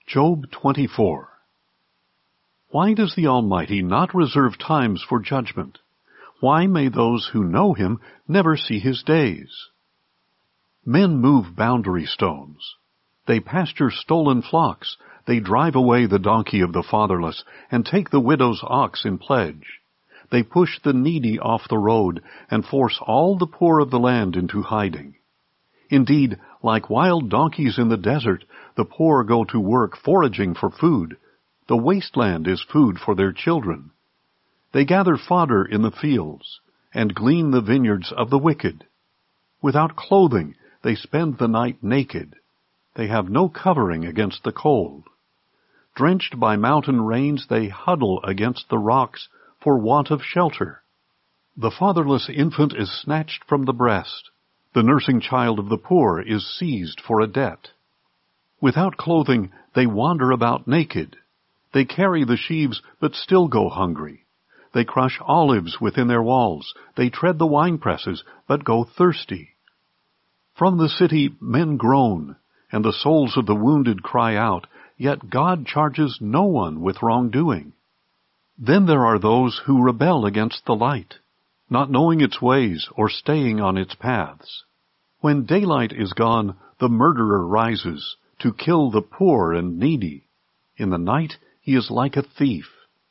Job 24. Why does the Almighty not reserve times for judgment? Why may those who know Him never see His days? Men move boundary stones. They pasture stolen flocks. They drive away the donkey of the fatherless and take the widow's ox in pledge. They push the needy off the road and force all the poor of the land into hiding. Indeed, like wild donkeys in the desert, the poor go to work foraging for food. The wasteland is food for their children. They gather fodder in the fields and glean the vineyards of the wicked. Without clothing, they spend the night naked. They have no covering against the cold. Drenched by mountain rains, they huddle against the rocks for want of shelter. The fatherless infant is snatched from the breast. The nursing child of the poor is seized for a debt. Without clothing, they wander about naked. They carry the sheaves, but still go hungry. They crush olives within their walls. They tread the winepresses, but go thirsty. From the city men groan, and the souls of the wounded cry out, yet God charges no one with wrongdoing. Then there are those who rebel against the light, not knowing its ways or staying on its paths. When daylight is gone, the murderer rises to kill the poor and needy. In the night he is like a thief.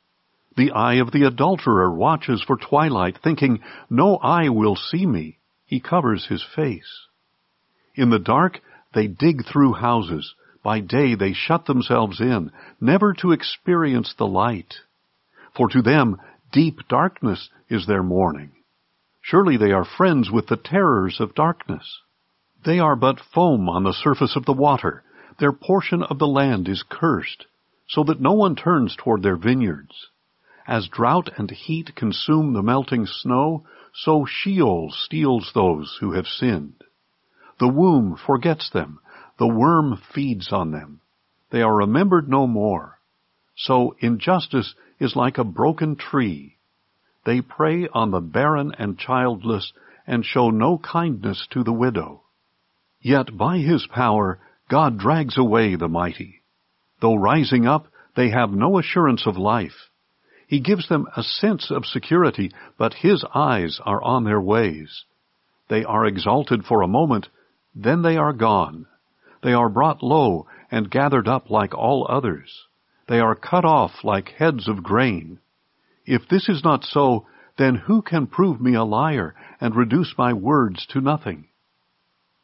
The eye of the adulterer watches for twilight, thinking, "No eye will see me." He covers his face. In the dark they dig through houses. By day they shut themselves in, never to experience the light. For to them deep darkness is their mourning. Surely they are friends with the terrors of darkness. They are but foam on the surface of the water. Their portion of the land is cursed, so that no one turns toward their vineyards. As drought and heat consume the melting snow, so Sheol steals those who have sinned. The womb forgets them. The worm feeds on them. They are remembered no more. So injustice is like a broken tree. They prey on the barren and childless and show no kindness to the widow. Yet by His power God drags away the mighty. Though rising up, they have no assurance of life. He gives them a sense of security, but His eyes are on their ways. They are exalted for a moment, then they are gone. They are brought low and gathered up like all others. They are cut off like heads of grain. If this is not so, then who can prove me a liar and reduce my words to nothing?